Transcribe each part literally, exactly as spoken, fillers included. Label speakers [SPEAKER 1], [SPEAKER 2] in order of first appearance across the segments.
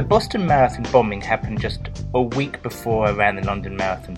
[SPEAKER 1] Boston Marathon bombing happened just a week before I ran the London Marathon.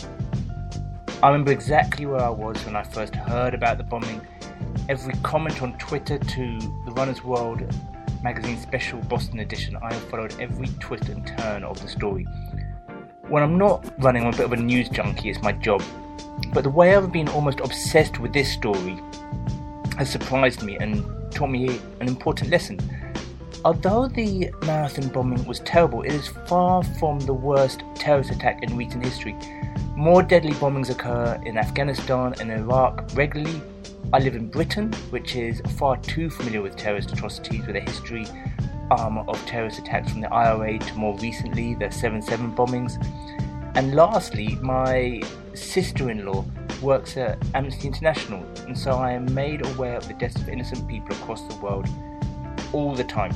[SPEAKER 1] I remember exactly where I was when I first heard about the bombing. Every comment on Twitter to the Runner's World magazine special Boston edition, I have followed every twist and turn of the story. When I'm not running, I'm a bit of a news junkie, it's my job. But the way I've been almost obsessed with this story has surprised me and taught me an important lesson. Although the marathon bombing was terrible, it is far from the worst terrorist attack in recent history. More deadly bombings occur in Afghanistan and Iraq regularly. I live in Britain, which is far too familiar with terrorist atrocities, with a history um, of terrorist attacks from the I R A to more recently the seven seven bombings. And lastly, my sister-in-law works at Amnesty International, and so I am made aware of the deaths of innocent people across the world all the time.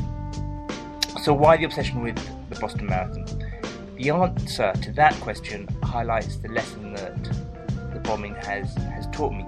[SPEAKER 1] So why the obsession with the Boston Marathon? The answer to that question highlights the lesson that the bombing has, has taught me.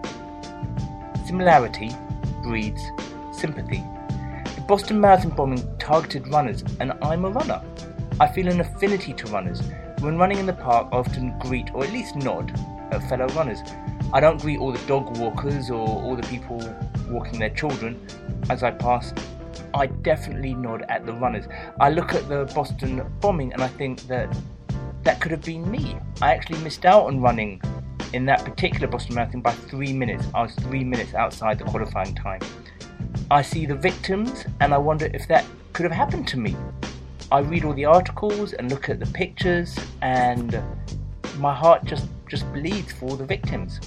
[SPEAKER 1] Similarity breeds sympathy. The Boston Marathon bombing targeted runners, and I'm a runner. I feel an affinity to runners. When running in the park, I often greet, or at least nod, at fellow runners. I don't greet all the dog walkers or all the people walking their children as I pass. I definitely nod at the runners. I look at the Boston bombing and I think that that could have been me. I actually missed out on running in that particular Boston Marathon by three minutes. I was three minutes outside the qualifying time. I see the victims and I wonder if that could have happened to me. I read all the articles and look at the pictures and my heart just, just bleeds for all the victims.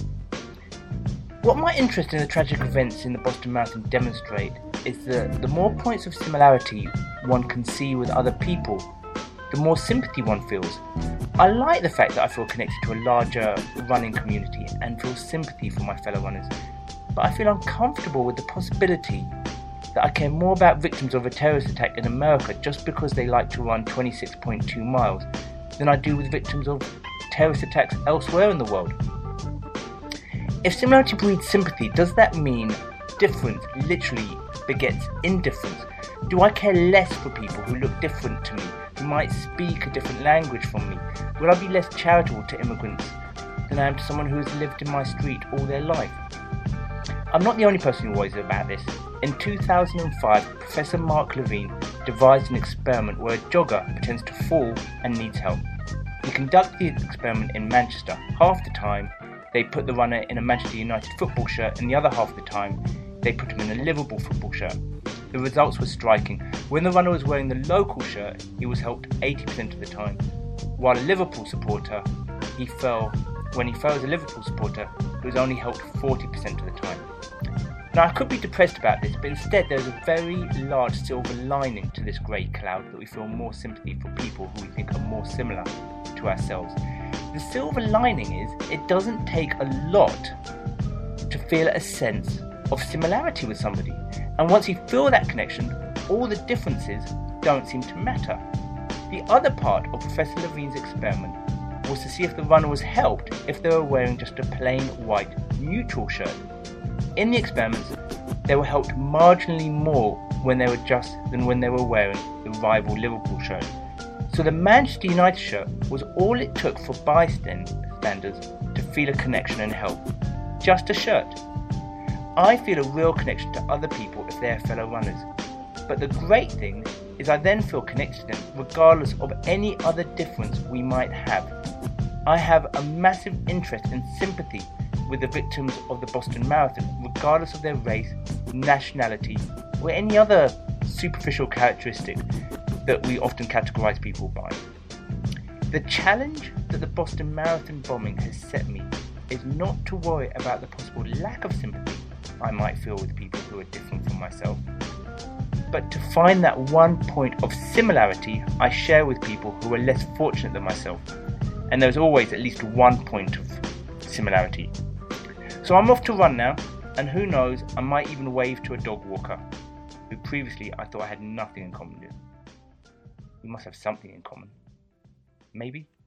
[SPEAKER 1] What my interest in the tragic events in the Boston Marathon demonstrate is that the more points of similarity one can see with other people, the more sympathy one feels. I like the fact that I feel connected to a larger running community and feel sympathy for my fellow runners, but I feel uncomfortable with the possibility that I care more about victims of a terrorist attack in America just because they like to run twenty-six point two miles than I do with victims of terrorist attacks elsewhere in the world. If similarity breeds sympathy, does that mean difference literally begets indifference? Do I care less for people who look different to me, who might speak a different language from me? Will I be less charitable to immigrants than I am to someone who has lived in my street all their life? I'm not the only person who worries about this. In two thousand five, Professor Mark Levine devised an experiment where a jogger pretends to fall and needs help. He conducted the experiment in Manchester. Half the time, they put the runner in a Manchester United football shirt, and the other half of the time, they put him in a Liverpool football shirt. The results were striking. When the runner was wearing the local shirt, he was helped eighty percent of the time, while a Liverpool supporter, he fell. When he fell as a Liverpool supporter, he was only helped forty percent of the time. Now, I could be depressed about this, but instead there is a very large silver lining to this grey cloud that we feel more sympathy for people who we think are more similar to ourselves. The silver lining is it doesn't take a lot to feel a sense of similarity with somebody, and once you feel that connection, all the differences don't seem to matter. The other part of Professor Levine's experiment was to see if the runner was helped if they were wearing just a plain white neutral shirt. In the experiments, they were helped marginally more when they were just than when they were wearing the rival Liverpool shirt. So the Manchester United shirt was all it took for bystanders to feel a connection and help. Just a shirt. I feel a real connection to other people if they are fellow runners. But the great thing is I then feel connected to them regardless of any other difference we might have. I have a massive interest and sympathy with the victims of the Boston Marathon, regardless of their race, nationality, or any other superficial characteristic that we often categorize people by. The challenge that the Boston Marathon bombing has set me is not to worry about the possible lack of sympathy I might feel with people who are different from myself, but to find that one point of similarity I share with people who are less fortunate than myself. And there's always at least one point of similarity. So I'm off to run now, and who knows, I might even wave to a dog walker, who previously I thought I had nothing in common with. We must have something in common. Maybe?